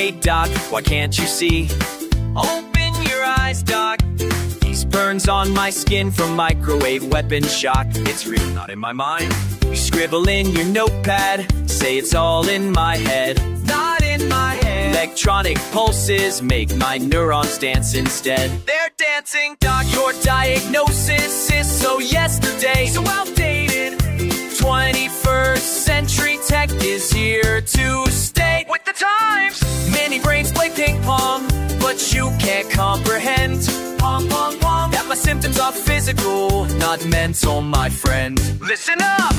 Hey doc, why can't you see? Open your eyes, doc. These burns on my skin from microwave weapon shock. It's real, not in my mind. You scribble in your notepad, say it's all in my head. Not in my head. Electronic pulses make my neurons dance instead. They're dancing, doc. Your diagnosis is so yesterday, so outdated. 21st century tech is here to stay with the times. Many brains play ping pong, but you can't comprehend pong, pong, pong, that my symptoms are physical, not mental, my friend. Listen up!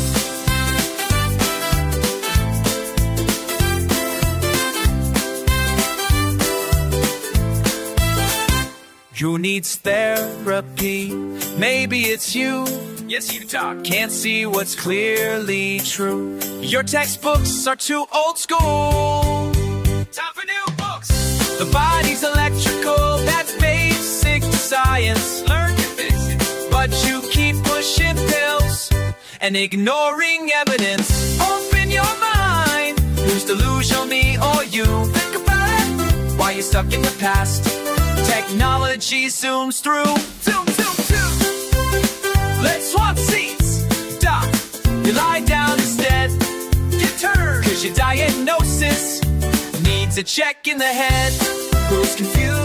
Who needs therapy? Maybe it's you. Yes, you, doc. Can't see what's clearly true. Your textbooks are too old school. Time for new books. The body's electrical, that's basic science. Learn your basics. But you keep pushing pills and ignoring evidence. Open your mind. Who's delusional, me or you? Think about it. Why you stuck in the past? Technology zooms through. Zoom, zoom, zoom. Let's swap seats. Doc, you lie down instead. Get turned, cause your diagnosis needs a check in the head. Who's confused?